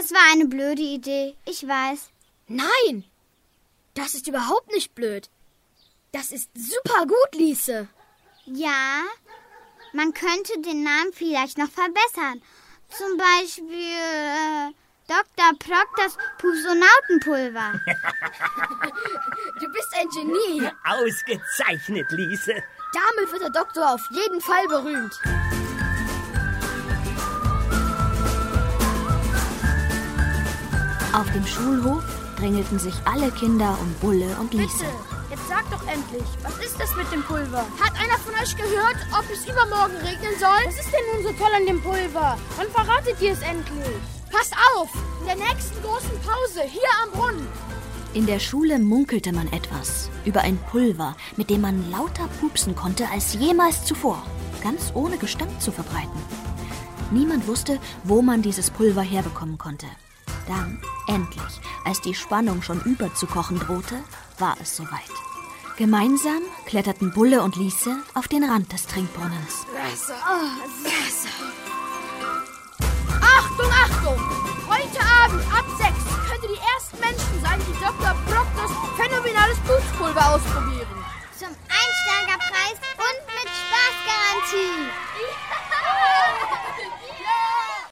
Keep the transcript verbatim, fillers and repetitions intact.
Das war eine blöde Idee, ich weiß. Nein, das ist überhaupt nicht blöd. Das ist super gut, Liese. Ja, man könnte den Namen vielleicht noch verbessern. Zum Beispiel äh, Doktor Proktors Pupsonautenpulver. Du bist ein Genie. Ausgezeichnet, Liese. Damit wird der Doktor auf jeden Fall berühmt. Auf dem Schulhof drängelten sich alle Kinder um Bulle und Liese. Bitte, jetzt sag doch endlich, was ist das mit dem Pulver? Hat einer von euch gehört, ob es übermorgen regnen soll? Was ist denn nun so toll an dem Pulver? Wann verratet ihr es endlich? Passt auf, in der nächsten großen Pause, hier am Brunnen. In der Schule munkelte man etwas über ein Pulver, mit dem man lauter pupsen konnte als jemals zuvor, ganz ohne Gestank zu verbreiten. Niemand wusste, wo man dieses Pulver herbekommen konnte. Dann, endlich, als die Spannung schon überzukochen drohte, war es soweit. Gemeinsam kletterten Bulle und Liese auf den Rand des Trinkbrunnens. Wasser, oh, Wasser. Achtung, Achtung! Heute Abend ab sechs könnt ihr die ersten Menschen sein, die Doktor Proktors phänomenales Pupspulver ausprobieren. Zum